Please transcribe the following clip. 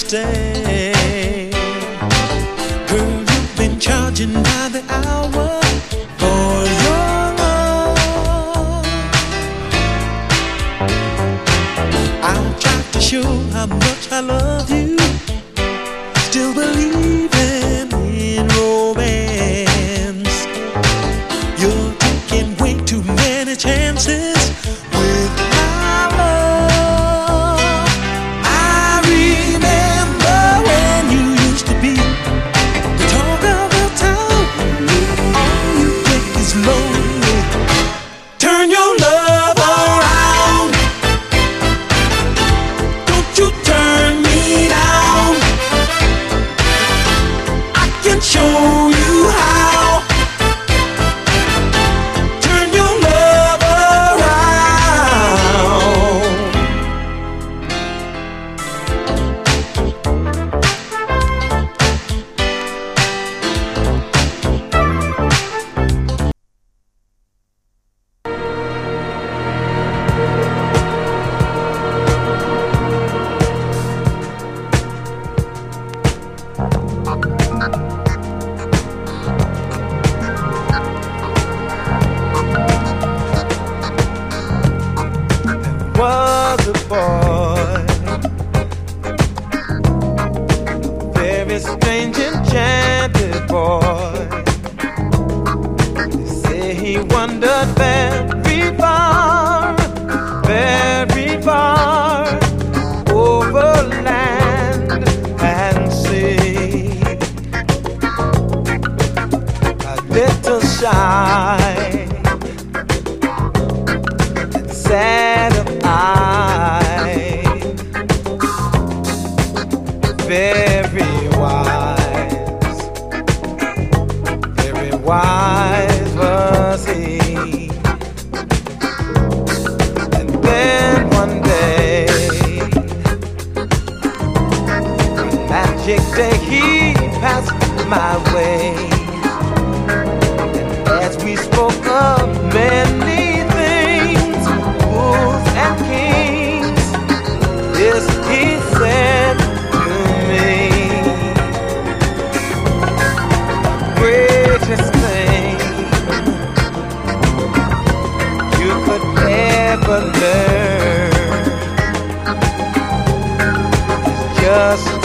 stay. Girl, you've been charging by the hour for your love. I'll try to show how much I love you. Still believing in romance. You're taking way too many chances with my love. I remember when you used to be the talk of the town. All you take is lonely. Turn your love around. Don't you turn me down. I can show you how. Turn your love around. Was a boy, very strange, enchanted boy. They say he wandered very far over land and sea. A little shy and sad of eye, very wise was he. And then one day, one magic day, he passed my way. And as we spoke of many things, fools and kings, this he said to me: greatest thing you could ever learn is just